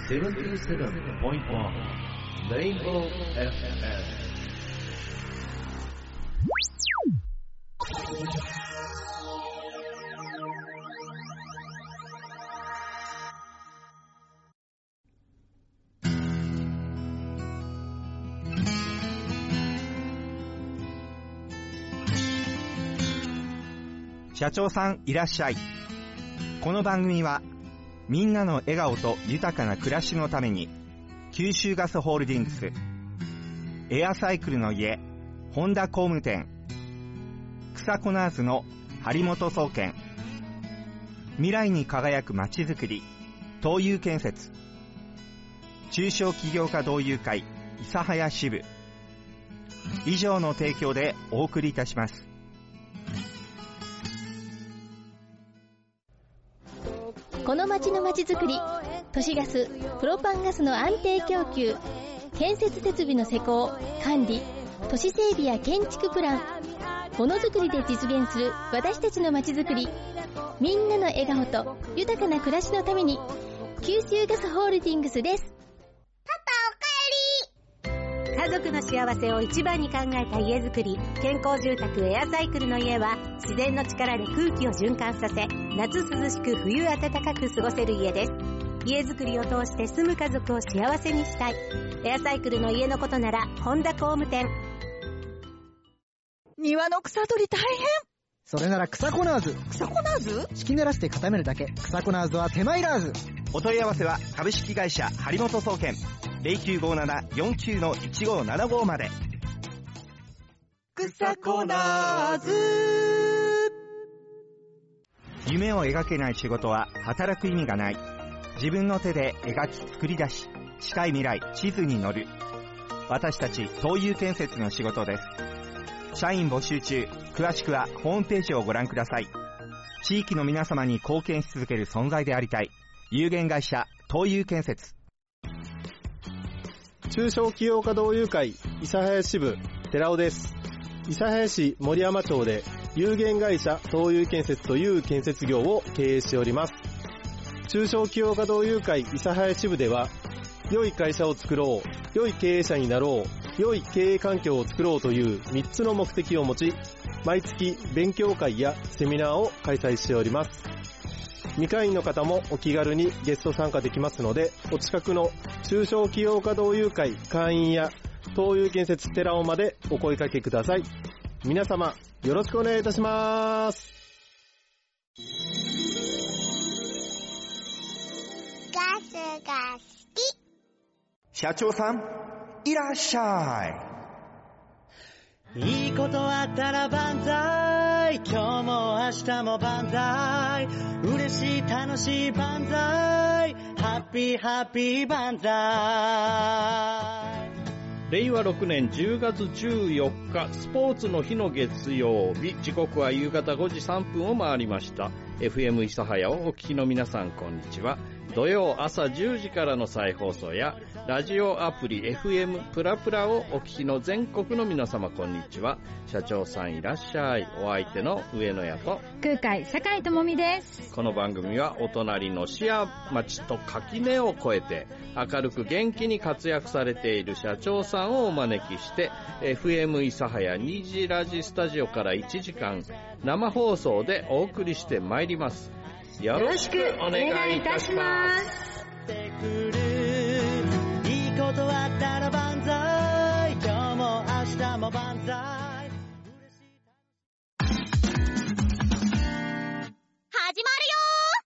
77.1 Rainbow FM。 社長さんいらっしゃい。この番組はみんなの笑顔と豊かな暮らしのために九州ガスホールディングス、エアサイクルの家本田工務店、草コナーズの張本総研、未来に輝くまちづくり東友建設、中小企業家同友会諫早支部以上の提供でお送りいたします。 この町の町づくり、都市ガス、プロパンガスの安定供給、建設設備の施工、管理、都市整備や建築プラン、ものづくりで実現する私たちの町づくり、みんなの笑顔と豊かな暮らしのために、九州ガスホールディングスです。 家族の幸せを一番に考えた家づくり、健康住宅エアサイクルの家は自然の力で空気を循環させ、夏涼しく冬暖かく過ごせる家です。家づくりを通して住む家族を幸せにしたい。エアサイクルの家のことなら本田工務店。 庭の草取り大変。 それなら草コナーズ。 草コナーズ？ 敷き濡らして固めるだけ。草コナーズは手間いらず。 お問い合わせは株式会社張本総研 0957-49-1575 まで。 草コナーズ。 夢を描けない仕事は働く意味がない。自分の手で描き作り出し、近い未来地図に乗る。私たち東友建設の仕事です。社員募集中。詳しくはホームページをご覧ください。地域の皆様に貢献し続ける存在でありたい。有限会社東友建設。 中小企業家同友会諫早支部寺尾です。諫早市森山町で有限会社東友建設という建設業を経営しております。中小企業家同友会諫早支部では、良い会社を作ろう、良い経営者になろう、良い経営環境を作ろうという3つの目的を持ち、毎月勉強会やセミナーを開催しております。未会員の方もお気軽にゲスト参加できますので、お近くの中小企業家同友会会員や東友建設寺尾までお声掛けください。皆様よろしくお願いいたします。 ガスが好き。 社長さんいらっしゃい。いいことあったら万歳。今日も明日も万歳。嬉しい楽しい万歳。ハッピーハッピー万歳。 令和6年10月14日スポーツの日の月曜日、時刻は夕方5時3分を回りました。 FM 諫早をお聞きの皆さん、こんにちは。土曜朝10時からの再放送やラジオアプリ FM プラプラをお聞きの全国の皆様、こんにちは。社長さんいらっしゃい。お相手の上野屋と空海酒井智美です。 この番組はお隣の市や町と垣根を越えて明るく元気に活躍されている社長さんをお招きして FM 諫早2時ラジスタジオから1時間生放送でお送りしてまいります。よろしくお願いいたします。 いいことあったら万歳。今日も明日も万歳。 始まるよ。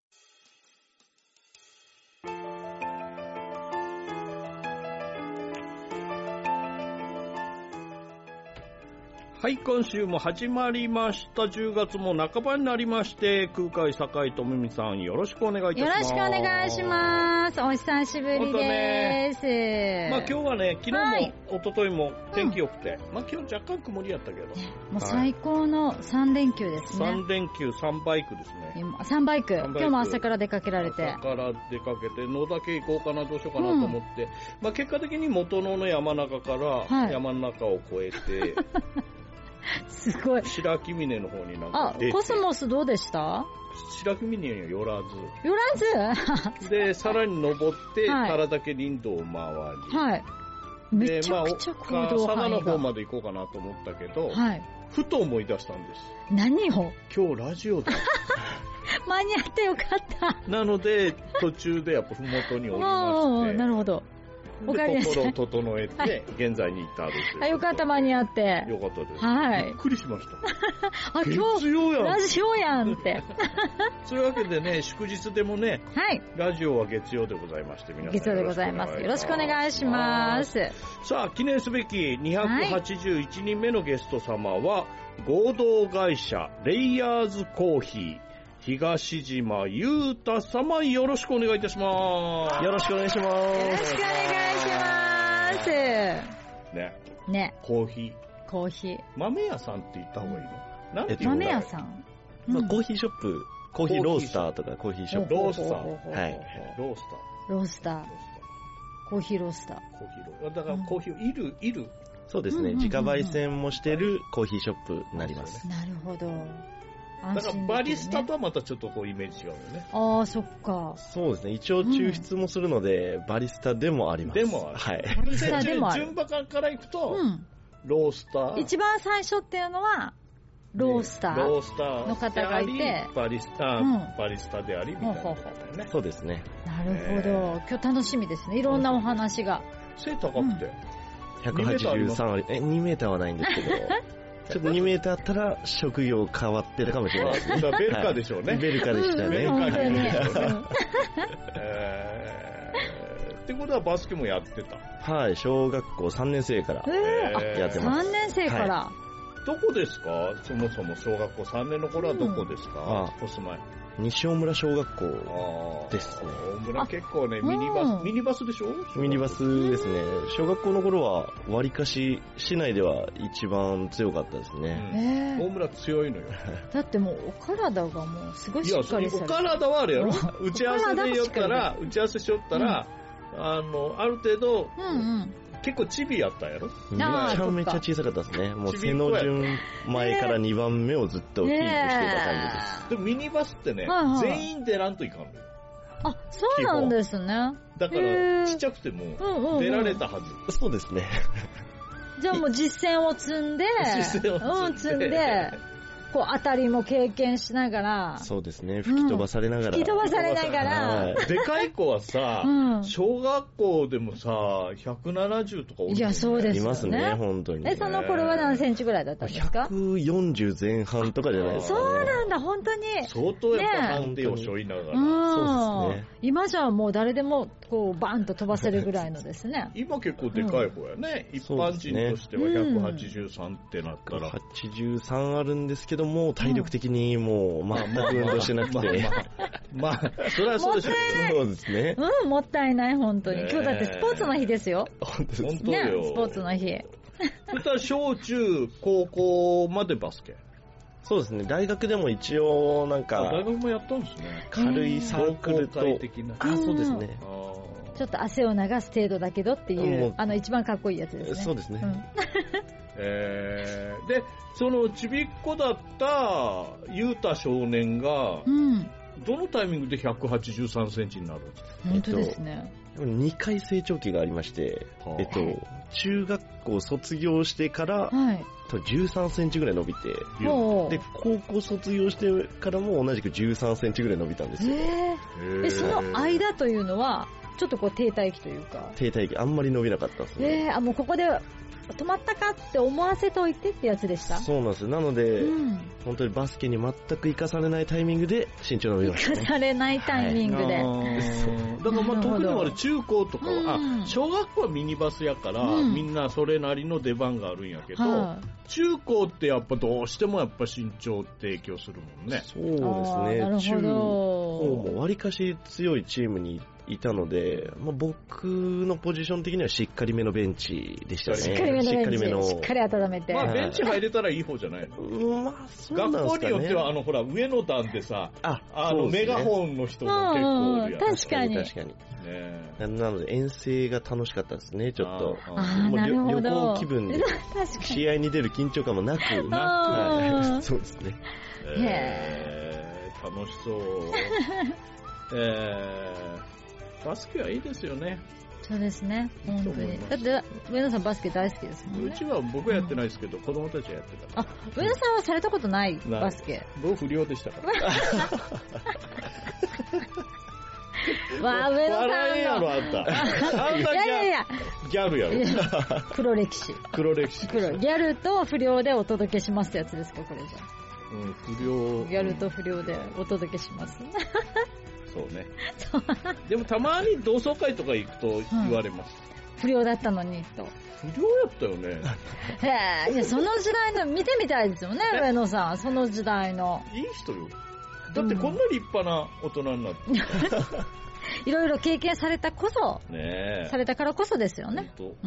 はい、今週も始まりました。10月も半ばになりまして、空海酒井智美さん、よろしくお願いいたします。 よろしくお願いします。お久しぶりです。 まあ今日はね、昨日も、一昨日も天気良くて、まあ今日若干曇りやったけど。 もう最高の3連休ですね。 3連休3バイクですね。 3バイク。今日も朝から出かけられて。 朝から出かけて、野岳行こうかな、どうしようかなと思って、まあ結果的に元野の山中から山の中を越えて、 すごい。 白木峰の方になんか出て。コスモスどうでした？ 白木峰には寄らず。 寄らずで、さらに登って、 はい唐岳林道を回り。 はい。めちゃくちゃ行動範囲が。 佐賀の方まで行こうかなと思ったけど、 はい。 ふと思い出したんです。 何を今日ラジオだ。 間に合ってよかった。 なので、途中でやっぱふもとに降りまして。 なるほど。おかえりなさい。 心を整えて、現在に至るという。 よかった、間に合って。 よかったです。 はい。 びっくりしました。 あ、今日、ラジオやんって。 そういうわけでね、祝日でもね、 はい。 ラジオは月曜でございまして、皆さん。 月曜でございます。よろしくお願いします。 さあ、記念すべき281人目のゲスト様は、合同会社、レイヤーズコーヒー、東島優太様、よろしくお願いいたします。 よろしくお願いします。よろしくお願いします。 ね。コーヒー。 コーヒー。 豆屋さんって言った方がいいの？なんて言うの？ 豆屋さん、 コーヒーショップ、コーヒーロースターとかコーヒーショップ。 ロースター。 はい。 ロースター。 ロースター。コーヒーロースター。 コーヒーロースター。だからコーヒーをいる。 そうですね。自家焙煎もしてるコーヒーショップになります。 なるほど。 だからバリスタとはまたちょっとこうイメージ違うよね。 ああ、そっか。 そうですね。一応抽出もするので、バリスタでもあります。 でもある。 はい。 バリスタでもある。 順番からいくと、ロースター。 一番最初っていうのは、ロースターの方がいて、 バリスタでありみたいなことだよね。 そうですね。 なるほど。今日楽しみですね。いろんなお話が。 背高くて。 183あり、2メーターはないんですけど、ちょっと2メーターあったら職業変わってるかもしれないですね。 ベルカでしょうね。 ベルカでしたね。 本当に。 ってことはバスケもやってた。 はい、小学校3年生からやってます。 3年生から。 どこですか？そもそも小学校3年の頃はどこですか？お住まい。 西大村小学校ですね。 大村結構ね、ミニバスでしょ？ ミニバスですね。小学校の頃は、わりかし、市内では一番強かったですね。 大村強いのよ。 だってもう、お体がもう、すごいしっかりされてる。 お体はあれやろ？打ち合わせで打ち合わせしよったら、ある程度、結構チビやったんやろ？ めちゃめちゃ小さかったですね。もう背の順前から2番目をずっとキープしてた感じです。 でもミニバスってね、全員出らんといかんのよ。 あ、そうなんですね。 だからちっちゃくても出られたはず。そうですね。 じゃあもう実践を積んで、積んで、こう当たりも経験しながら、 そうですね、吹き飛ばされながら、 でかい子はさ、小学校でもさ170とかおる。 いや、そうですよね。 いますね、本当に。 その頃は何センチぐらいだったんですか ？140前半とかじゃないですか。 そうなんだ、本当に。 相当やっぱ判定を背負いながら。 そうですね。 今じゃもう誰でもこうバンと飛ばせるぐらいのですね。 今結構でかい子やね。一般人としては183ってなったら。 183あるんですけども、体力的にもう、全く運動してなくて。 それはそうでしょ。 そうですね。 もったいない、本当に。今日だってスポーツの日ですよ。 本当ですね。 スポーツの日。 そしたら小中高校までバスケ。 そうですね。大学でも一応なんか、 大学もやったんですね。 軽いサークルと、そうですね。 ちょっと汗を流す程度だけどっていう、一番かっこいいやつですね。 そうですね。 で、そのちびっこだったゆうた少年が、どのタイミングで183センチになるんですか？ 本当ですね。 2回成長期がありまして、中学校卒業してから、13センチぐらい伸びて、で、高校卒業してからも同じく13センチぐらい伸びたんですよ。 その間というのは、ちょっとこう停滞期というか。 停滞期、あんまり伸びなかったですね。 もうここで止まったかって思わせといてってやつでした？ そうなんです。なので、本当にバスケに全く活かされないタイミングで身長伸びましたね。 活かされないタイミングで。 だから特に中高とかは、小学校はミニバスやから、みんなそれなりの出番があるんやけど、中高ってやっぱどうしてもやっぱ身長って影響するもんね。 そうですね。中高もわりかし強いチームにいたので、僕のポジション的にはしっかりめのベンチでしたね。 しっかりめのベンチ。しっかり温めて。 ベンチ入れたらいい方じゃないの？学校によっては、ほら、上の段でさ、メガホンの人も結構おるやん。 確かに。 なので遠征が楽しかったですね、ちょっと。 旅行気分で、試合に出る緊張感もなく。 なく。そうですね。 楽しそう。バスケはいいですよね。 そうですね。本当に。だって、上野さんバスケ大好きですもんね。 うちは僕はやってないですけど、子供たちはやってた。 あ、上野さんはされたことないバスケ。 僕不良でしたから。 わあ、上野さんの。 笑えやろ、あんた。あんたギャルやろ。 黒歴史。 黒歴史。 ギャルと不良でお届けしますってやつですか、これじゃ。 不良。 ギャルと不良でお届けします。 そうね。でもたまに同窓会とか行くと言われます。 不良だったのにと。 不良やったよね。 へえ、いや、その時代の見てみたいですよね、上野さん。その時代の。 いい人よ。だってこんな立派な大人になって。 いろいろ経験されたこそ、 ねえ。 されたからこそですよね。うん。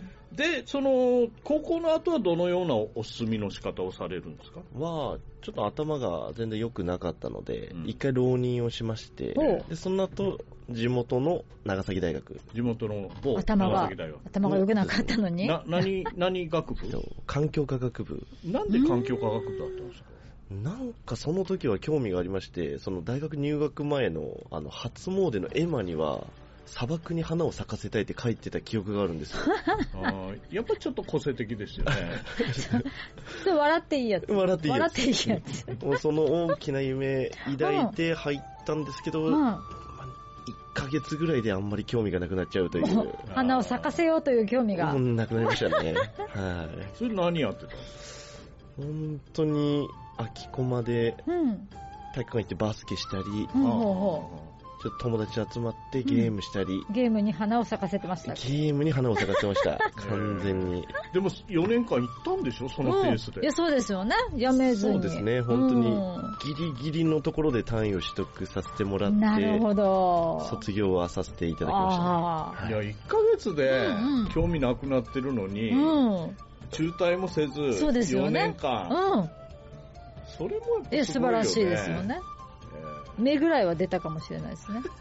で、高校の後はどのようなお住みの仕方をされるんですか？ ちょっと頭が全然良くなかったので、一回浪人をしまして、で、その後、地元の長崎大学。 地元の長崎大学。 頭が良くなかったのに何学部？ 環境科学部。 なんで環境科学部だったんですか？ なんかその時は興味がありまして、その大学入学前の初詣の絵馬には、砂漠に花を咲かせたいって書いてた記憶があるんですよ。 やっぱりちょっと個性的ですよね。 それ笑っていいやつ。 笑っていいやつ。 もうその大きな夢抱いて入ったんですけど、1ヶ月ぐらいであんまり興味がなくなっちゃうという。 花を咲かせようという興味が。 なくなりましたね。はい。 それ何やってたの？ 本当に空きコマで体育館行ってバスケしたり、ちょっと友達集まってゲームしたり、 ゲームに花を咲かせてました。 ゲームに花を咲かせてました。完全に。 でも4年間行ったんでしょ、そのペースで。 いや、そうですよね。やめずに。 そうですね、本当にギリギリのところで単位を取得させてもらって、 なるほど。 卒業はさせていただきました。 いや、1ヶ月で興味なくなってるのに、中退もせず、4年間。それもやっぱすごいよね。素晴らしいですよね。目ぐらいは出たかもしれないですね。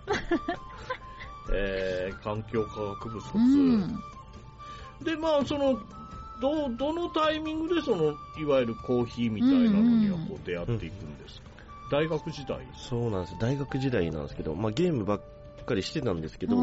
環境科学部卒。で、まあ、どのタイミングでいわゆるコーヒーみたいなのにはこう出会っていくんですか？大学時代？ そうなんです。大学時代なんですけど、まあ、ゲームばっかりしてたんですけど、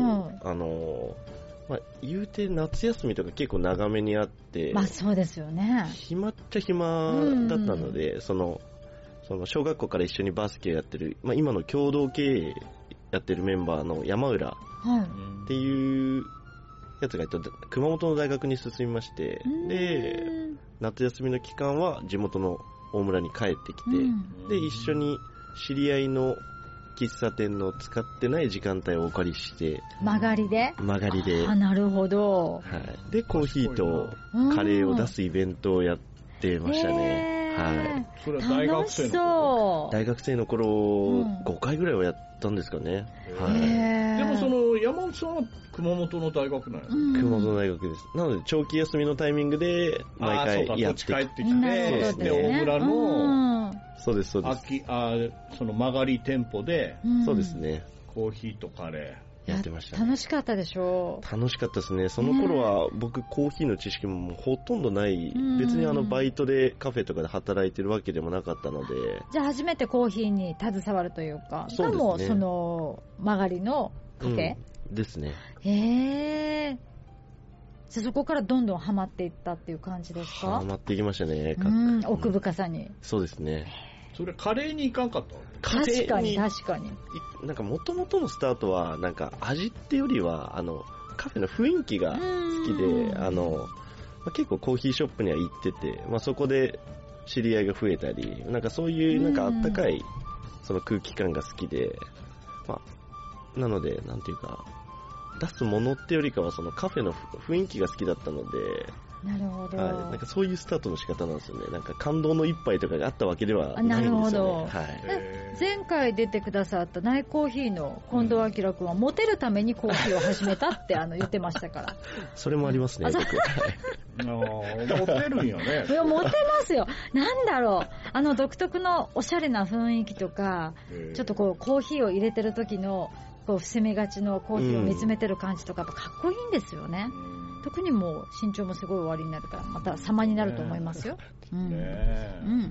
言うて夏休みとか結構長めにあって、 まあそうですよね。 暇っちゃ暇だったので、その小学校から一緒にバスケやってる、今の共同経営やってるメンバーの山浦っていうやつが熊本の大学に進みまして、で、夏休みの期間は地元の大村に帰ってきて、で、一緒に知り合いの喫茶店の使ってない時間帯をお借りして、 曲がりで。なるほど。 はい。で、コーヒーとカレーを出すイベントをやってましたね。はい。 それは大学生の頃？ 大学生の頃、5回ぐらいはやったんですかね。はい。 でも山本さんは熊本の大学なんや。 熊本の大学です。なので、長期休みのタイミングで、毎回やって帰ってきて、で、大村の、 そうです、そうです。 曲がり店舗で、 そうですね。 コーヒーとカレー。 やってましたね。 楽しかったでしょう？ 楽しかったですね。その頃は僕コーヒーの知識もほとんどない、別にバイトでカフェとかで働いてるわけでもなかったので。 じゃあ初めてコーヒーに携わるというか、そうですね。も曲がりのカフェ、 ですね。 じゃあそこからどんどんハマっていったっていう感じですか？ ハマっていきましたね。 奥深さに。 そうですね。 それカレーに行かんかった？ 確かに。 なんか元々のスタートは、なんか味ってよりは、カフェの雰囲気が好きで、結構コーヒーショップには行ってて、そこで知り合いが増えたり、なんかそういうなんかあったかい、その空気感が好きで、なので、なんていうか、出すものってよりかは、そのカフェの雰囲気が好きだったので、 なるほど。 なんかそういうスタートの仕方なんですよね。なんか感動の一杯とかがあったわけではないんですよね。なるほど。 前回出てくださったナイコーヒーの近藤明君はモテるためにコーヒーを始めたって言ってましたから。 それもありますね、僕。 モテるんやね。 いや、モテますよ。なんだろう。独特のおしゃれな雰囲気とか、ちょっとコーヒーを入れてる時の、伏せ目がちのコーヒーを見つめてる感じとか、やっぱかっこいいんですよね。特にもう身長もすごい終わりになるから、また様になると思いますよ。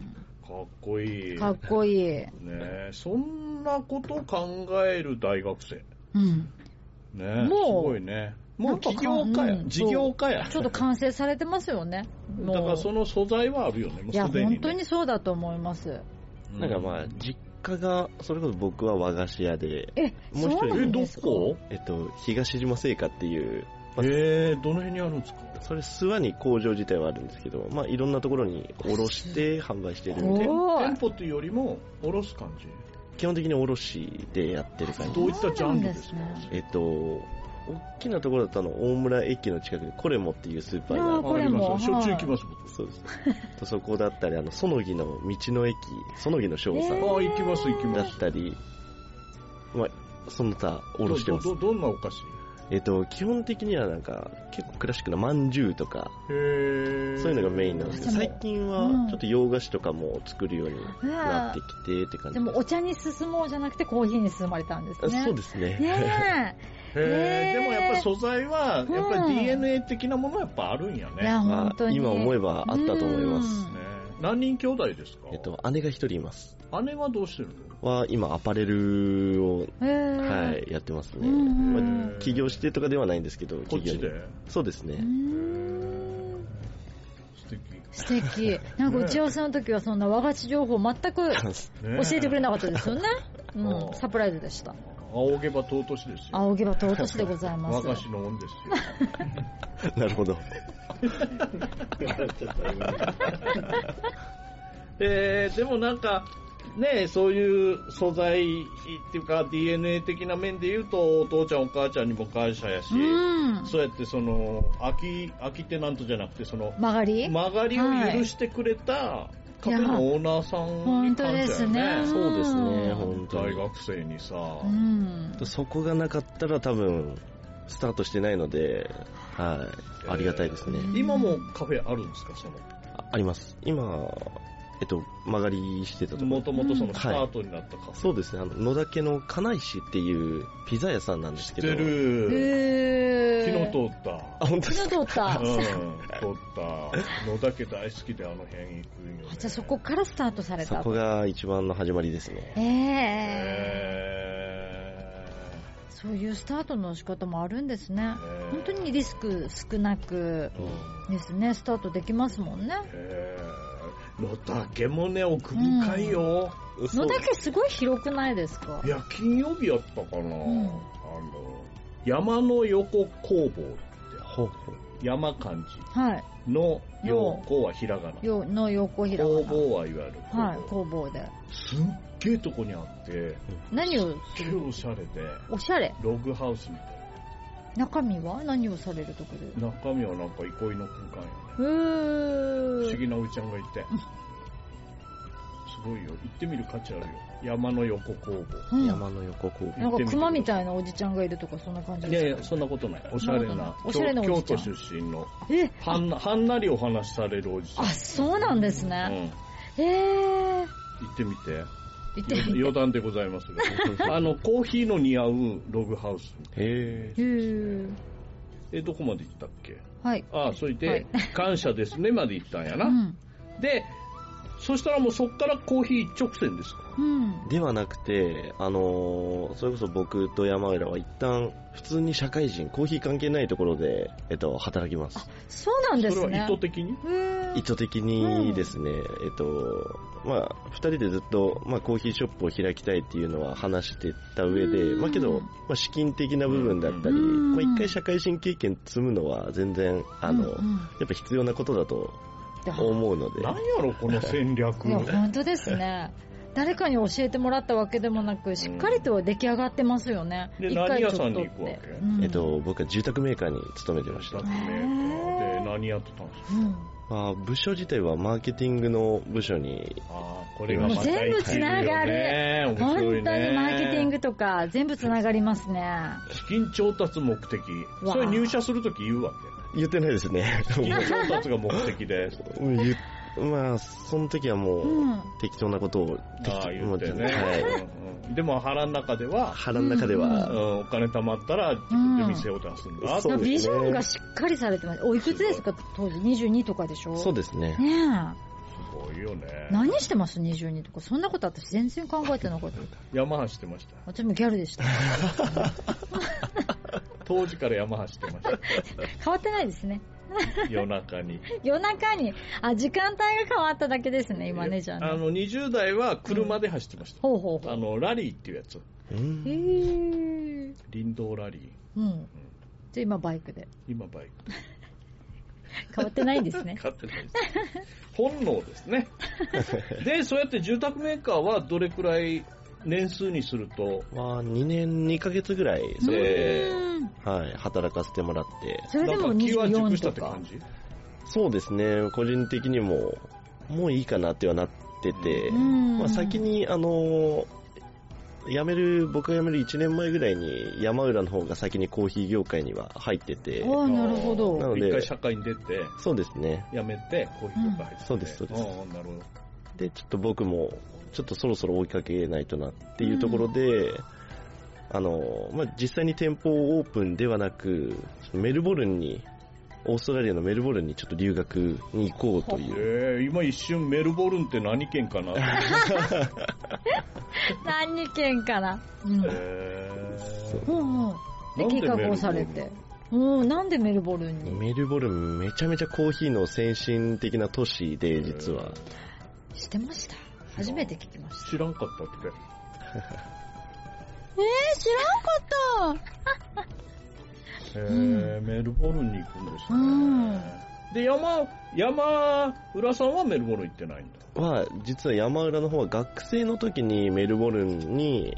かっこいい。 かっこいい。 ねえ、そんなこと考える大学生。 うん。 ねえ、すごいね。もう起業家や、事業家や。 ちょっと完成されてますよね。 だからその素材はあるよね、もうすでにね。 いや、本当にそうだと思います。 なんかまあ、実家が、それこそ僕は和菓子屋で、 もう一人どこ？ 東島製菓っていう、 どの辺にあるんですか？ それ諏訪に工場自体はあるんですけど、まあいろんなところに卸して販売してるんで。 店舗っていうよりも卸す感じ？ 基本的に卸でやってる感じ。 どういったジャンルですか？ 大きなところだった大村駅の近くでコレモっていうスーパーがあります。しょっちゅう行きます。 そうです。そこだったり、園木の道の駅、園木の商さん。 行きます。 だったり、まあ、その他、おろしてます。 どんなお菓子？ 基本的にはなんか、結構クラシックなまんじゅうとか、そういうのがメインなんですけど、最近はちょっと洋菓子とかも作るようになってきてって感じです。 でもお茶に進もうじゃなくてコーヒーに進まれたんですね。 そうですね。 でもやっぱり素材は、やっぱり DNA 的なものはやっぱあるんやね。 いや、本当に。 今思えばあったと思います。 何人兄弟ですか？ 姉が一人います。 姉はどうしてるの？は今アパレルを、やってますね。起業してとかではないんですけど、 こっちで？ そうですね。 素敵。なんか打ち合わせの時はそんな和菓子情報全く教えてくれなかったですよね。サプライズでした。 仰げば尊しですよ。 仰げば尊しでございます。 和菓子の恩ですよ。 なるほど。 でもなんかね、そういう素材っていうか DNA 的な面で言うとお父ちゃんお母ちゃんにも感謝やし、そうやってその空きテナントじゃなくてその曲がりを許してくれたカフェのオーナーさんに感謝やね。 そうですね、本当大学生にさ、 そこがなかったら多分スタートしてないので、ありがたいですね。 今もカフェあるんですか？ あります。今曲がりしてたところ。 もともとそのスタートになったカフェ。 そうですね。野岳の金石っていうピザ屋さんなんですけど。 知ってる。昨日通った。 本当ですか？ 昨日通った。 通った。野岳大好きであの辺行くんよね。 じゃあそこからスタートされた。 そこが一番の始まりですね。 そういうスタートの仕方もあるんですね。本当にリスク少なくですね、スタートできますもんね。 野岳もね、奥深いよ。 野岳すごい広くないですか？ いや、金曜日やったかな。山の横工房って、山漢字の横はひらがな。 の横ひらがな。 工房はいわゆる工房で。 すっげえとこにあって、 何をする？ おしゃれで。 おしゃれ？ ログハウスみたいな。中身は何をされるとこで？ 中身はなんか憩いの空間やね。不思議なおじちゃんがいて。すごいよ。行ってみる価値あるよ。山の横工房。 山の横工房。 なんか熊みたいなおじちゃんがいるとかそんな感じですか？ いやいや、そんなことない。おしゃれな京都出身のはんなりお話しされるおじちゃん。 あ、そうなんですね。 行ってみて。余談でございますがコーヒーの似合うログハウス。どこまで行ったっけ？それで、感謝ですねまで行ったんやな。で、そしたらもうそっからコーヒー一直線ですか？ ではなくて、それこそ僕と山浦は一旦普通に社会人、コーヒー関係ないところで、働きます。 そうなんですね。 それは意図的に？ 意図的にですね、二人でずっと、コーヒーショップを開きたいっていうのは話してた上で、けど、資金的な部分だったり、一回社会人経験積むのは全然、やっぱ必要なことだと思うので。 何やろ、この戦略。 いや、本当ですね。誰かに教えてもらったわけでもなく、しっかりと出来上がってますよね。 で、何屋さんに行くわけ？ 僕は住宅メーカーに勤めてました。 住宅メーカーで何やってたんですか？ 部署自体はマーケティングの部署に。 これがまた全部つながる。本当にマーケティングとか全部つながりますね。 資金調達目的。それ入社するとき言うわけ？ 言ってないですね。 資金調達が目的で。 その時はもう、適当なことを言ってね。でも腹の中では、お金貯まったら自分で店を出すんだ。 ビジョンがしっかりされてます。おいくつですか当時？22とかでしょ？ そうですね。 ごいよね。 何してます ?22 とか。そんなこと私全然考えてなかった。 山走ってました。 私もギャルでした。 当時から山走ってました。 変わってないですね。 夜中に。 夜中に。時間帯が変わっただけですね、今ね、じゃあね。 20代は車で走ってました。 ほうほうほう。 ラリーっていうやつ。林道ラリー。 じゃあ今バイクで。 今バイクで。 変わってないんですね。 変わってないです。本能ですね。で、そうやって住宅メーカーはどれくらい年数にすると、 2年2ヶ月ぐらいそれで、働かせてもらって。 それでも24とか。 そうですね。個人的にもういいかなってはなってて、先に僕が辞める1年前ぐらいに山浦の方が先にコーヒー業界には入ってて。 なるほど。 なので一回社会に出て、 そうですね。 辞めてコーヒー業界入って。 そうです、そうです。 なるほど。 で、ちょっと僕も、ちょっとそろそろ追いかけないとなっていうところで、実際に店舗オープンではなく、メルボルンに、オーストラリアのメルボルンにちょっと留学に行こうという。 今一瞬メルボルンって何県かな何県かな。計画をされて。なんでメルボルンに？ メルボルンめちゃめちゃコーヒーの先進的な都市で、実は。 知ってました？初めて聞きました。 知らんかったって。 知らんかった。 メルボルンに行くんですね。で、山浦さんはメルボルン行ってないんだ。 実は山浦の方は学生の時にメルボルンに、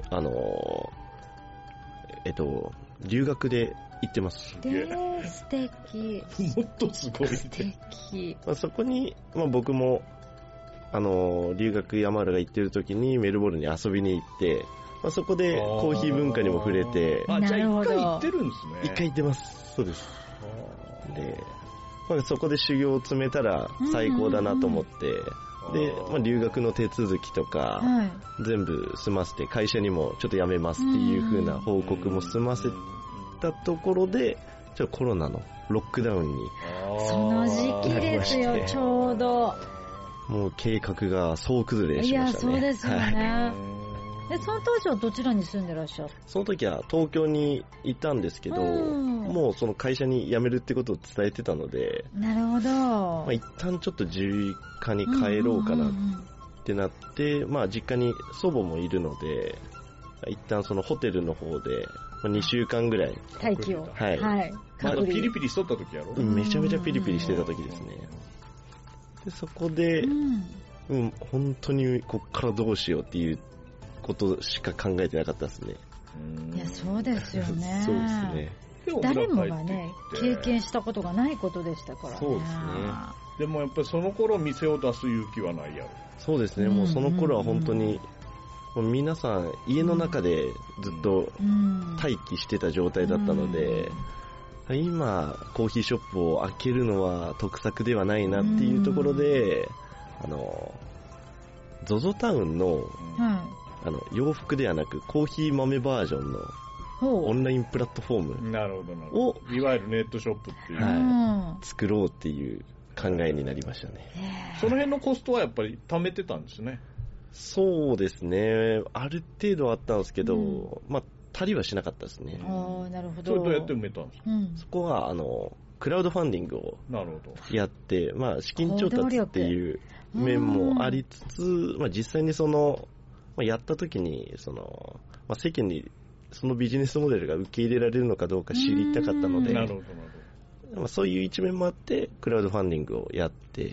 留学で行ってます。 素敵。 もっとすごいね。 素敵。 そこに、僕も、留学山浦が行ってる時にメルボルンに遊びに行って、そこでコーヒー文化にも触れて。 じゃあ一回行ってるんですね。 一回行ってます。そうです。で、そこで修行を詰めたら最高だなと思って、で、留学の手続きとか、全部済ませて、会社にもちょっと辞めますっていう風な報告も済ませたところで、ちょっとコロナのロックダウンに。 その時期ですよ、ちょうど。 もう計画が総崩れしましたね。 いや、そうですよね。その当時はどちらに住んでらっしゃる？ その時は東京にいたんですけど、もうその会社に辞めるってことを伝えてたので、 なるほど。 一旦ちょっと実家に帰ろうかなってなって、実家に祖母もいるので、一旦そのホテルの方で、2週間ぐらい。 待機を。 はい。 まだピリピリしとった時やろ？ めちゃめちゃピリピリしてた時ですね。で、そこで、本当にこっからどうしようっていうことしか考えてなかったですね。 いや、そうですよね。 そうですね。 誰もがね、経験したことがないことでしたからね。 そうですね。 でもやっぱりその頃店を出す勇気はないやろ。 そうですね。もうその頃は本当に、皆さん家の中でずっと待機してた状態だったので、今コーヒーショップを開けるのは得策ではないなっていうところで、ZOZO タウンの、洋服ではなくコーヒー豆バージョンのオンラインプラットフォームを、 いわゆるネットショップっていう、 作ろうっていう考えになりましたね。 その辺のコストはやっぱり貯めてたんですね。 そうですね。ある程度あったんですけど、足りはしなかったですね。 なるほど。 それどうやって埋めたんですか？ そこはクラウドファンディングをやって、資金調達っていう面もありつつ、実際にやった時に世間にそのビジネスモデルが受け入れられるのかどうか知りたかったので、そういう一面もあってクラウドファンディングをやって、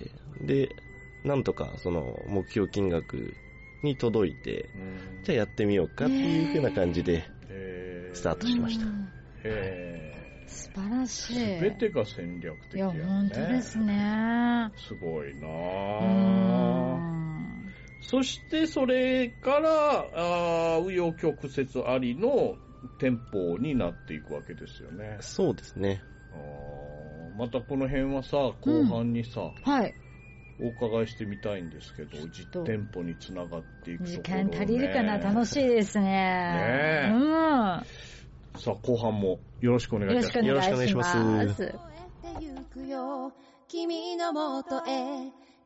でなんとかその目標金額に届いて、じゃあやってみようかっていう風な感じでスタートしました。 素晴らしい。 全てが戦略的やね。 いや、本当ですね。 すごいなぁ。そしてそれから紆余曲折ありの店舗になっていくわけですよね。 そうですね。 またこの辺はさ、後半にさ、お伺いしてみたいんですけど、実店舗につながっていくところ、ね、 時間足りるかな。楽しいですね。 さあ後半もよろしくお願いいたします。 よろしくお願いします。 君のもとへ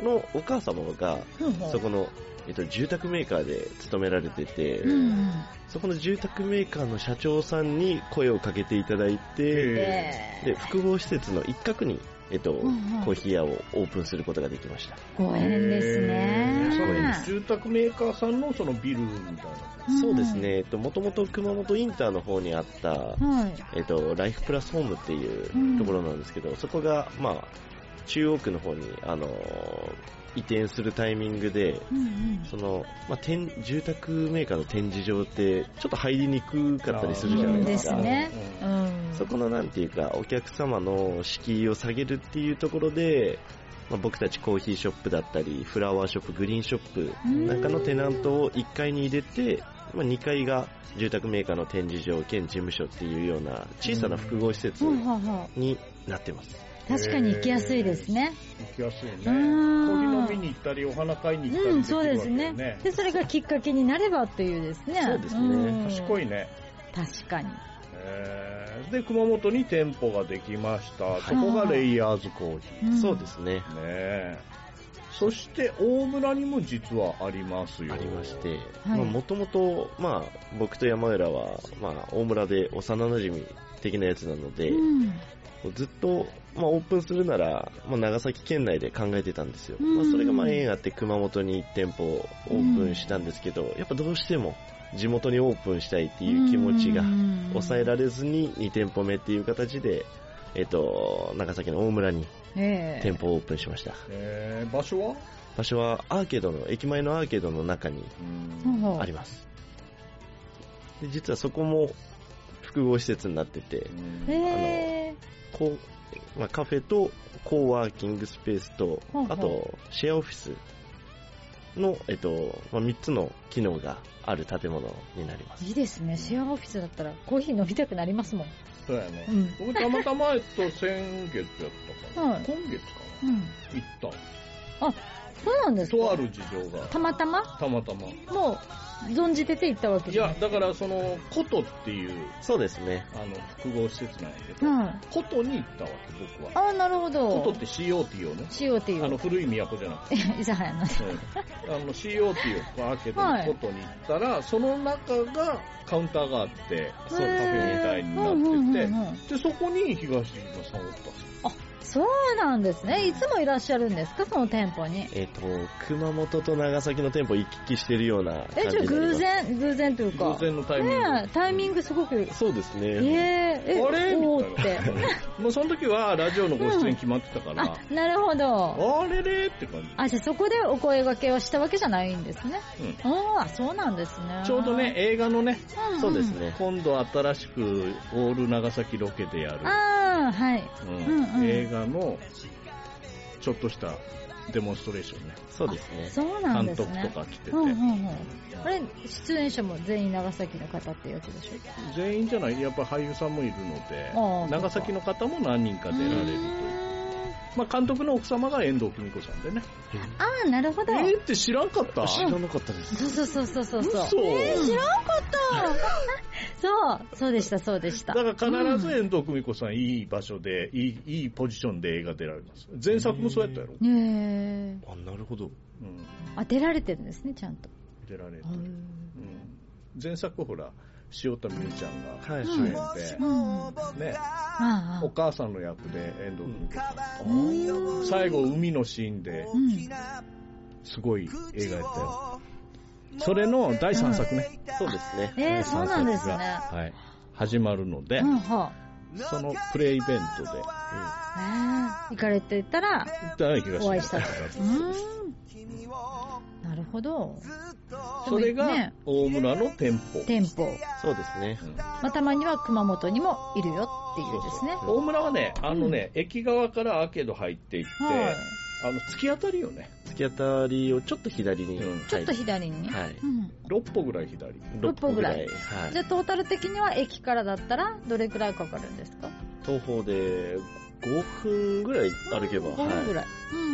のお母様が、そこの、住宅メーカーで勤められてて、そこの住宅メーカーの社長さんに声をかけていただいて、で、複合施設の一角に、コーヒー屋をオープンすることができました。 ご縁ですね。 住宅メーカーさんのそのビルみたいな。 そうですね。もともと熊本インターの方にあった、ライフプラスホームっていうところなんですけど、そこが、まあ、中央区の方に、移転するタイミングで、その、まあ、住宅メーカーの展示場ってちょっと入りにくかったりするじゃないですか。 ですね。 そこのなんていうか、お客様の敷居を下げるっていうところで、まあ、僕たちコーヒーショップだったり、フラワーショップ、グリーンショップなんかのテナントを1階に入れて、まあ、2階が住宅メーカーの展示場兼事務所っていうような小さな複合施設になってます。 確かに行きやすいですね。 行きやすいね。コーヒー飲みに行ったり、お花買いに行ったりできるわけね。そうですね。 で、それがきっかけになればっていうですね。 そうですね。 賢いね。 確かに。 で、熊本に店舗ができました。そこがレイヤーズコーヒー。 そうですね。 そして、大村にも実はありますよ。 ありまして、もともと、まあ、僕と山浦は、まあ、大村で幼馴染的なやつなので、ずっと、まあ、オープンするなら、まあ、長崎県内で考えてたんですよ。まあ、それがまあ縁あって熊本に1店舗オープンしたんですけど、やっぱどうしても地元にオープンしたいっていう気持ちが抑えられずに2店舗目っていう形で、長崎の大村に店舗をオープンしました。 場所は？ 場所はアーケードの、駅前のアーケードの中にあります。で、実はそこも複合施設になってて、まあ、カフェとコーワーキングスペースと、あとシェアオフィスの、まあ、3つの機能がある建物になります。 いいですね。シェアオフィスだったらコーヒー飲みたくなりますもん。 そうやね。僕たまたま先月やったかな。今月かな。行った。 あ、そうなんですか。 とある事情が。 たまたまもう、 存じてて行ったわけじゃない。 いや、だからその、コトっていう、 そうですね。 複合施設なんやけど、コトに行ったわけ、僕は。 あ、なるほど。 コトって COT をね。 COT を。 古い都じゃなくて。 諫早の。 COT を開けて、コトに行ったら、その中がカウンターがあって、カフェみたいになってて、で、そこに東島さんおった。 あ、そうなんですね。いつもいらっしゃるんですか、その店舗に。 熊本と長崎の店舗行き来してるような感じになります。 偶然というか。 偶然のタイミング。 タイミングすごく。 そうですね。 あれおーって。 もうその時はラジオのご出演決まってたから。 なるほど。 あれれって感じ。 あ、じゃあそこでお声掛けをしたわけじゃないんですね。ああ、そうなんですね。 ちょうどね、映画のね、 そうですね。 今度新しくオール長崎ロケでやる。 はい。 映画のちょっとしたデモンストレーションね。 そうですね。 そうなんですね。 監督とか来てて。 あれ、出演者も全員長崎の方ってやつでしょ？ 全員じゃない。やっぱ俳優さんもいるので、長崎の方も何人か出られるという。まあ、監督の奥様が遠藤久美子さんでね。 ああ、なるほど。 って知らんかった？ 知らなかったです。 そう。 嘘。 知らんかった。そうでした。 だから必ず遠藤久美子さん、いい場所で、いいポジションで映画出られます。前作もそうやったやろ？ あ、なるほど。 あ、出られてるんですね、ちゃんと。 出られてる。前作ほら、塩田美優ちゃんが主演で、ね、お母さんの役で遠藤久美子さん。最後、海のシーンで、すごい映画やったよ。それの第3作ね。 そうですね。 そうなんですね。 はい。始まるので、そのプレイベントで、 行かれてたら、お会いしたと。なるほど。 それが大村の店舗。 そうですね。 まあ、たまには熊本にもいるよっていうですね。 大村はね、駅側からアーケード入っていって、突き当たりよね。 突き当たりをちょっと左に。 ちょっと左に。 はい。 6歩ぐらい左。 6歩ぐらい。じゃあトータル的には駅からだったらどれくらいかかるんですか？ 徒歩で5分ぐらい歩けば。 5分ぐらい。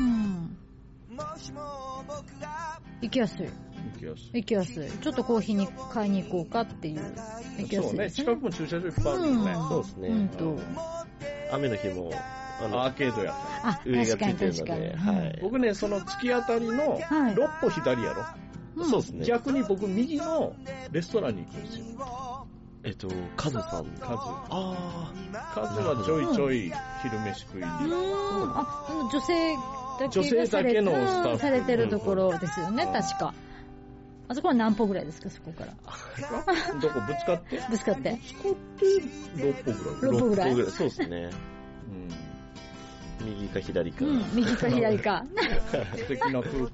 行きやすい。ちょっとコーヒーに買いに行こうかっていう。 そうね。近くも駐車場いっぱいあるよね。 そうですね。雨の日もアーケードやったあ、 上がついてるの確かにで、 確かにはい。 僕ね、その突き当たりの6歩左やろ、 そうですね。 逆に僕右のレストランに行くんですよ。 カズさん。 カズはちょいちょい昼飯食いに。 あ、女性だけ女性だけのスタッフされてるところですよね、確か。あそこは何歩ぐらいですか、そこから。 どこぶつかってぶつかって 6歩ぐらい。 6歩ぐらい。 そうですね。右か左か。 右か左か。 素敵な空間です。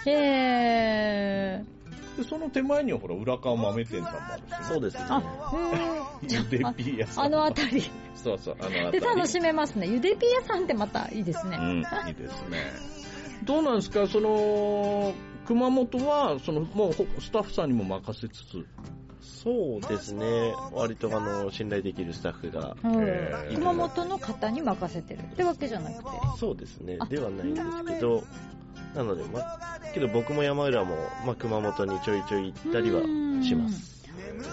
で、 その手前にはほら、浦川豆店さんもあるし、ね。 そうですね。 ゆでピー屋さん。 あのあたり。 そうそう、あのあたり。 で、楽しめますね。ゆでピー屋さんってまたいいですね。 いいですね。どうなんですか、熊本は、もうスタッフさんにも任せつつ。 そうですね。割と信頼できるスタッフが。 熊本の方に任せてるってわけじゃなくて。 そうですね。ではないんですけど、なので、けど僕も山浦も、熊本にちょいちょい行ったりはします。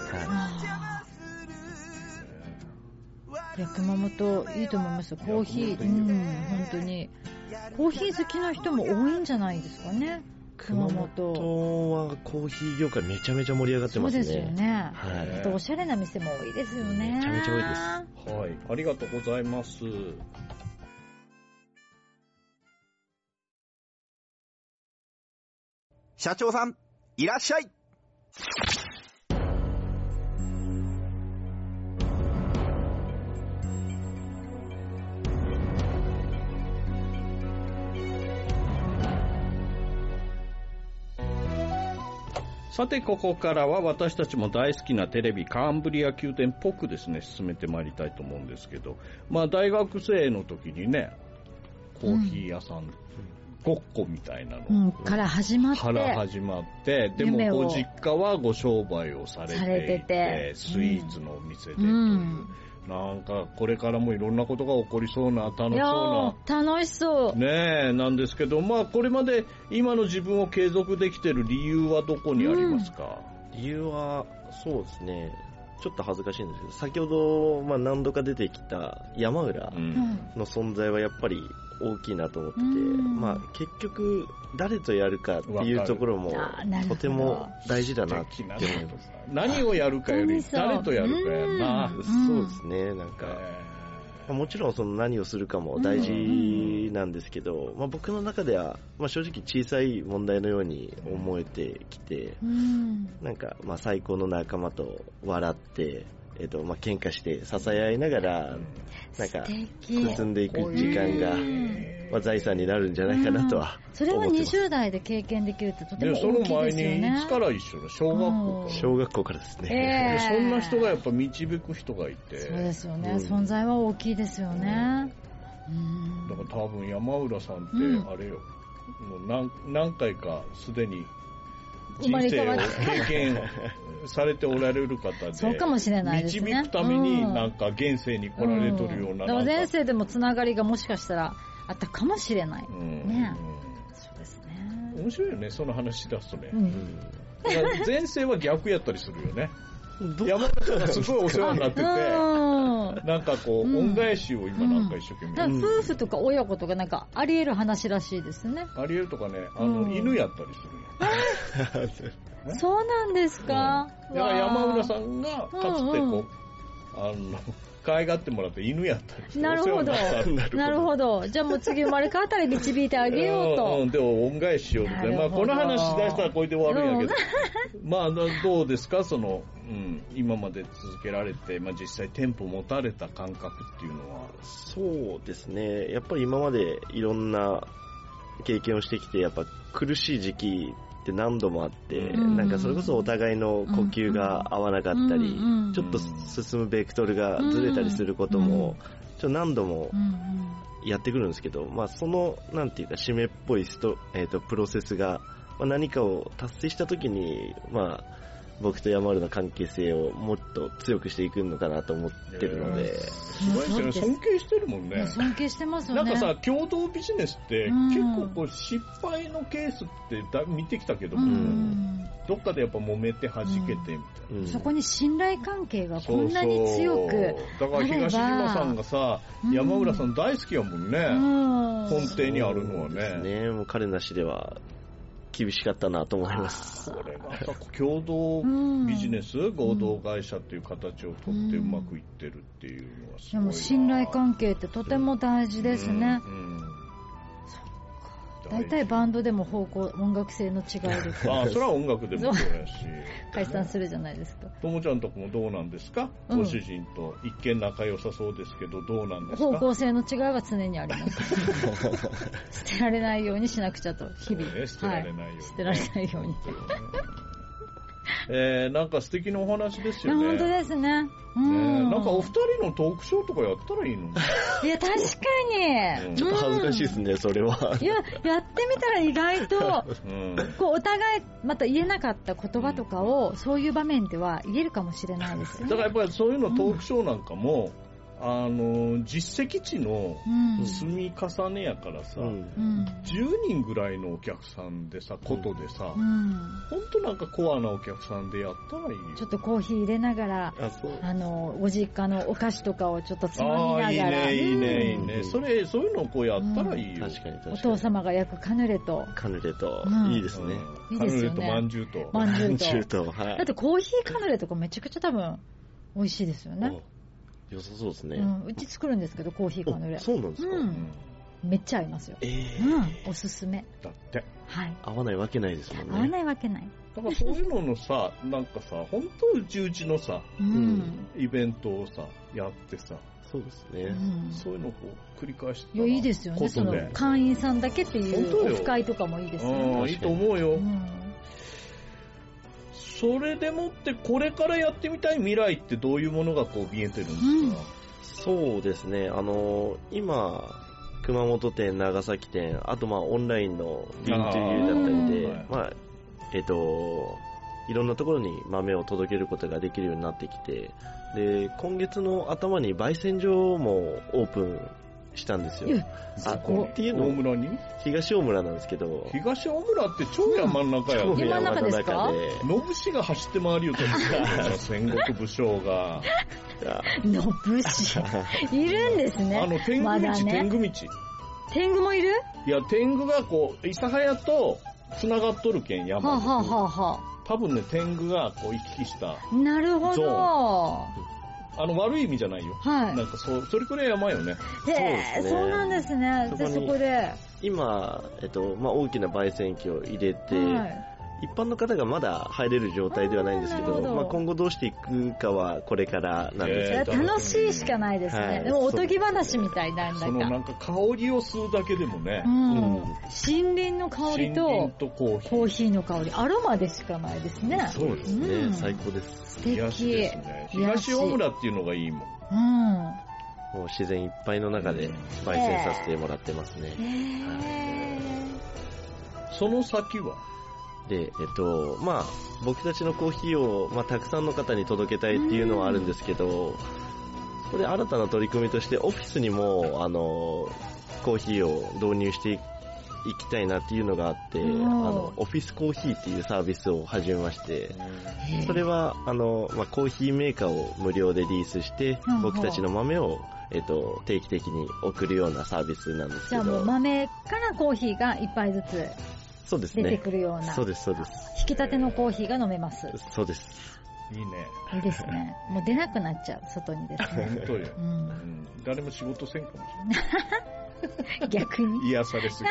いや、熊本いいと思いますよ。コーヒー、本当に。コーヒー好きな人も多いんじゃないですかね。 熊本はコーヒー業界めちゃめちゃ盛り上がってますね。 そうですよね。 はい。 あとおしゃれな店も多いですよね。 めちゃめちゃ多いです。 はい。ありがとうございます。 社長さん、いらっしゃい。 さて、ここからは私たちも大好きなテレビカンブリア宮殿っぽくですね、進めてまいりたいと思うんですけど、大学生の時にね、コーヒー屋さん、ごっこみたいなの、 から始まって、 でもご実家はご商売をされていて、スイーツのお店でという、なんかこれからもいろんなことが起こりそうな、楽しそうな、 楽しそうねえなんですけど、これまで今の自分を継続できている理由はどこにありますか？ 理由はそうですね、ちょっと恥ずかしいんですけど、先ほど何度か出てきた山浦の存在はやっぱり大きいなと思ってて、結局誰とやるかっていうところもとても大事だなって思います。 何をやるかより誰とやるかやな。 そうですね。なんかもちろん何をするかも大事なんですけど、僕の中では正直小さい問題のように思えてきて、なんか最高の仲間と笑って喧嘩して支え合いながらなんか進んでいく時間が、財産になるんじゃないかなとはそれは20代で経験できるってとても大きいですよね。 その前にいつから一緒の小学校からですね。 そんな人がやっぱ導く人がいて、 そうですよね、存在は大きいですよね。 だから多分山浦さんってあれよ、もう何回かすでに人生を経験されておられる方で、 そうかもしれないですね。 導くためになんか現世に来られとるような、 でも前世でもつながりがもしかしたらあったかもしれない、ね。そうですね。 面白いよね、その話し出すとね。前世は逆やったりするよね。山浦さんがすごいお世話になってて、なんか恩返しを今なんか一生懸命、 夫婦とか親子とかなんかあり得る話らしいですね。 あり得るとかね、犬やったりするよ。 そうなんですか。 だから山浦さんがかつて可愛がってもらって犬やったりして。 なるほど。なるほど。じゃあもう次生まれ変わったら導いてあげようと。 でも恩返しをね。この話しだしたらこれで終わるんやけど。どうですか、今まで続けられて、実際店舗持たれた感覚っていうのは。 そうですね。やっぱり今までいろんな経験をしてきて、やっぱ苦しい時期って何度もあって、なんかそれこそお互いの呼吸が合わなかったり、ちょっと進むベクトルがずれたりすることも、何度もやってくるんですけど、その、なんていうか、締めっぽいプロセスが、何かを達成したときに、 僕と山浦の関係性をもっと強くしていくのかなと思ってるので。 すごいですよね。尊敬してるもんね。 尊敬してますよね。 なんかさ、共同ビジネスって結構こう失敗のケースって見てきたけども、どっかでやっぱ揉めて弾けてみたいな。 そこに信頼関係がこんなに強くあれば。 だから東島さんがさ、山浦さん大好きやもんね。根底にあるのはね。 もう彼なしでは厳しかったなと思います。 これがさ、共同ビジネス、合同会社っていう形をとってうまくいってるっていうのはすごいな。 でも信頼関係ってとても大事ですね。大体バンドでも音楽性の違いです。 ああ、それは音楽でもそうやし。 解散するじゃないですか。 ともちゃんとこもどうなんですか、ご主人と一見仲良さそうですけど、どうなんですか？ 方向性の違いは常にあります。捨てられないようにしなくちゃと、日々。 捨てられないように。 捨てられないように。 なんか素敵なお話ですよね。 本当ですね。 なんかお二人のトークショーとかやったらいいのに。 いや、確かに。 ちょっと恥ずかしいですね、それは。 いや、やってみたら意外と、こう、お互い、また言えなかった言葉とかを、そういう場面では言えるかもしれないですよね。 だからやっぱりそういうのトークショーなんかも、実績値の積み重ねやからさ、10人ぐらいのお客さんでさ、ことでさ、ほんとなんかコアなお客さんでやったらいいよ。 ちょっとコーヒー入れながら、ご実家のお菓子とかをちょっとつまみながら。 いいね、いいね。そういうのをこうやったらいいよ。 確かに。 お父様が焼くカヌレと。 カヌレと、いいですね。 いいですよね。 カヌレとまんじゅうと。 まんじゅうと。はい。 だってコーヒーカヌレとかめちゃくちゃ多分、美味しいですよね。 良さそうですね。 うち作るんですけど、コーヒーカヌレ。 そうなんですか？ めっちゃ合いますよ。おすすめ。 だって。 はい。 合わないわけないですもんね。 合わないわけない。 だからそういうののさ、なんかさ、本当うちのさ、イベントをさ、やってさ。 そうですね。 そういうのをこう繰り返して。 いや、いいですよね。その会員さんだけっていうオフ会とかもいいですよね。 いいと思うよ。それでもってこれからやってみたい未来ってどういうものがこう見えてるんですか？ そうですね。今、熊本店、長崎店、あとオンラインのビントゥーユーだったりで、いろんなところに豆を届けることができるようになってきて、で、今月の頭に焙煎所もオープンしたんですよ。っていうの大村に東大村なんですけど。 東大村って超山の中やね。山の中ですか？ 野節が走って回りよと戦国武将が。 野節いるんですね。 天狗道、天狗道。 天狗もいる？ いや、天狗がこう、諫早と繋がっとるけん、山で。多分ね、天狗がこう行き来した。 なるほど。 悪い意味じゃないよ。 はい。 なんかそれくらい山よね。 そうなんですね。で、そこで。 今、大きな焙煎機を入れて、一般の方がまだ入れる状態ではないんですけど、今後どうしていくかはこれからなんですけど。 楽しいしかないですね。でもおとぎ話みたいなんだか。 なんか香りを吸うだけでもね。 森林の香りとコーヒーの香り、アロマでしかないですね。 そうですね。最高です。 素敵。 東大村っていうのがいいもん。 もう自然いっぱいの中で焙煎させてもらってますね。 その先はで、僕たちのコーヒーを、たくさんの方に届けたいっていうのはあるんですけど、そこで新たな取り組みとして、オフィスにも、コーヒーを導入していきたいなっていうのがあって、オフィスコーヒーっていうサービスを始めまして、それは、コーヒーメーカーを無料でリースして、僕たちの豆を、定期的に送るようなサービスなんですけど。 じゃあもう豆からコーヒーが一杯ずつ。 そうですね。 出てくるような。 そうです、そうです。 引き立てのコーヒーが飲めます。 そうです。 いいね。 いいですね。もう出なくなっちゃう、外にですね。 本当よ。誰も仕事せんかもしれない。 逆に。 癒されすぎ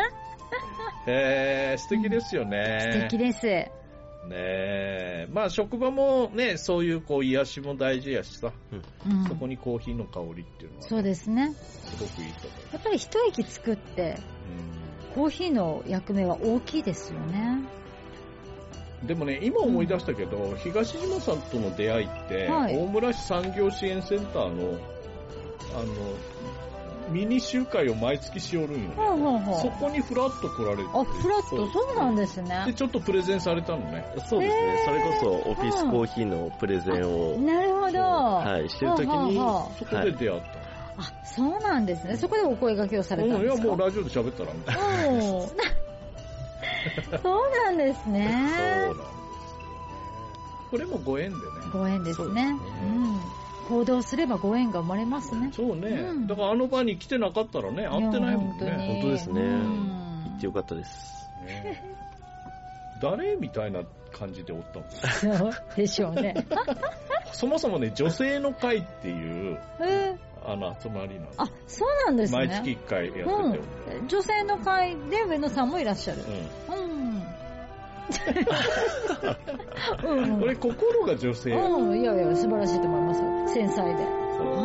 る。素敵ですよね。 素敵です。 ねえ。職場もね、そういう癒しも大事やしさ。そこにコーヒーの香りっていうのは。 そうですね。 すごくいいと思う。 やっぱり一息つくって、コーヒーの役目は大きいですよね。 でもね、今思い出したけど、東島さんとの出会いって、大村市産業支援センターの、 ミニ集会を毎月しよるんよ、ね。そこにフラッと来られて。 あ、フラッと、そうなんですね。 で、ちょっとプレゼンされたのね。 そうですね。それこそオフィスコーヒーのプレゼンを。 なるほど。 はい、してるときに、 そこで出会った。 あ、そうなんですね。そこでお声掛けをされたんですか？ いや、もうラジオで喋ったらみたいな。 そうなんですね。 そうなんです。これもご縁でね。 ご縁ですね。行動すればご縁が生まれますね。 そうね。だからあの場に来てなかったらね、会ってないもんね。 本当ですね。行ってよかったです。 誰みたいな感じでおったの？そうでしょうね。 そもそもね、女性の会っていう、集まりなんです。 あ、そうなんですね。 毎月1回やってて。 女性の会で上野さんもいらっしゃる。 これ心が女性。 いやいや、素晴らしいと思いますよ。繊細で。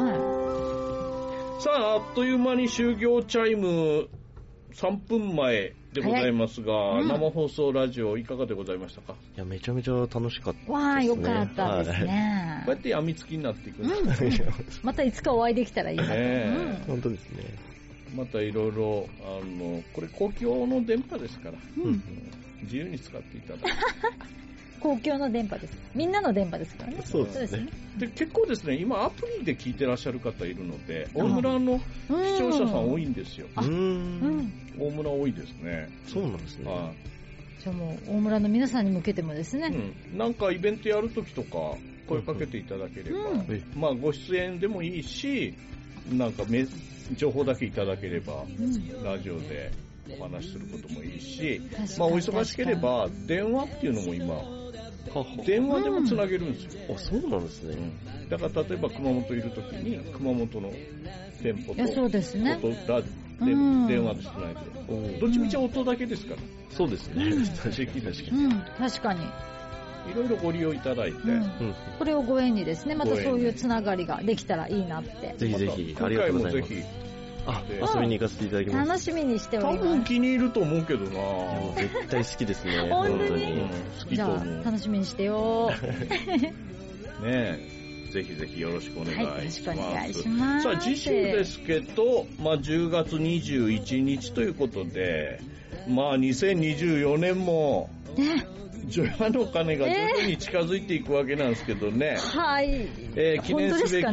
さあ、あっという間に就業チャイム3分前でございますが、生放送ラジオいかがでございましたか？ いや、めちゃめちゃ楽しかったですね。 わあ、よかったですね。 こうやってやみつきになっていくんですね。 またいつかお会いできたらいいなと。 本当ですね。 またいろいろ、これ公共の電波ですから、自由に使っていただいて。 公共の電波です。みんなの電波ですからね。 そうですね。 で、結構ですね、今アプリで聞いてらっしゃる方いるので、大村の視聴者さん多いんですよ。大村多いですね。 そうなんですね。 じゃあもう、大村の皆さんに向けてもですね。 なんかイベントやるときとか、声かけていただければ、まあご出演でもいいし、なんか情報だけいただければ、ラジオでお話しすることもいいし、まあお忙しければ、電話っていうのも今、電話でもつなげるんですよ。 あ、そうなんですね。 だから例えば熊本いるときに、熊本の店舗と、 そうですね。 電話でつないで。どっちみち音だけですから。 そうですね。 確かに。 確かに。 いろいろご利用いただいて、 これをご縁にですね、またそういうつながりができたらいいなって。 ぜひぜひ、ありがとうございます。遊びに行かせていただきます。 楽しみにしております。 多分気に入ると思うけどな。 絶対好きですね。 本当に。 好きと思う。 じゃあ楽しみにしてよ。 ねえ。ぜひぜひよろしくお願いします。 よろしくお願いします。 さあ、次週ですけど、まあ10月21日ということで、まあ2024年も、除夜の鐘が徐々に近づいていくわけなんですけどね。 はい。 記念すべき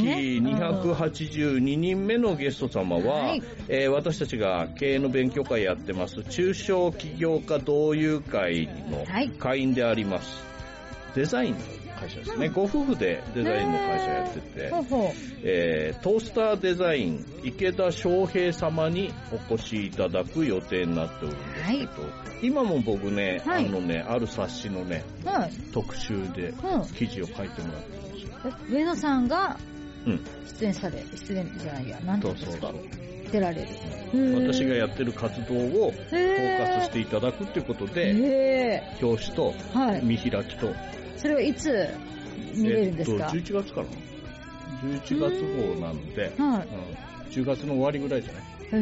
282人目のゲスト様は、私たちが経営の勉強会やってます、中小企業家同友会の会員であります。デザインの会社ですね。ご夫婦でデザインの会社やってて、トースターデザイン池田翔平様にお越しいただく予定になっておるんですけど、今も僕ね、ある冊子のね、特集で記事を書いてもらってるんですよ。 上野さんが出演じゃないや、なんていうんですか、出られる。 私がやってる活動をフォーカスしていただくっていうことで、表紙と見開きと、 それはいつ見れるんですか ？11月かな。11月号なんで、10月の終わりぐらいじゃない？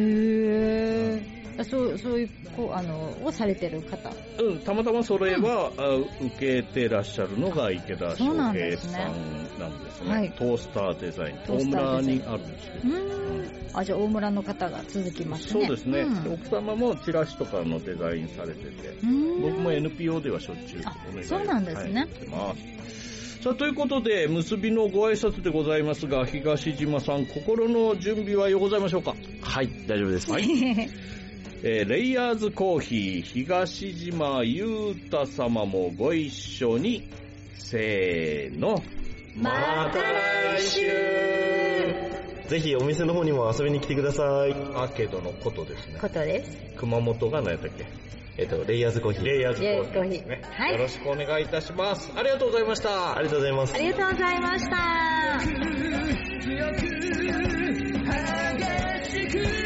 そういうをされてる方。 たまたまそれは、受けてらっしゃるのが池田翔平さんなんですね。トースターデザイン。大村にあるんですけど。 じゃあ大村の方が続きますね。 そうですね。奥様もチラシとかのデザインされてて、僕も NPO ではしょっちゅうお願いしてます。 そうなんですね。 さあ、ということで、結びのご挨拶でございますが、東島さん、心の準備はようございましょうか？ はい、大丈夫です。 レイヤーズコーヒー東島優太様もご一緒に、せーの、 また来週。ぜひお店の方にも遊びに来てください。 アーケードのことですね。 ことです。 熊本が何やったっけ？ レイヤーズコーヒー。 レイヤーズコーヒー。はい。よろしくお願いいたします。ありがとうございました。 ありがとうございます。 ありがとうございました。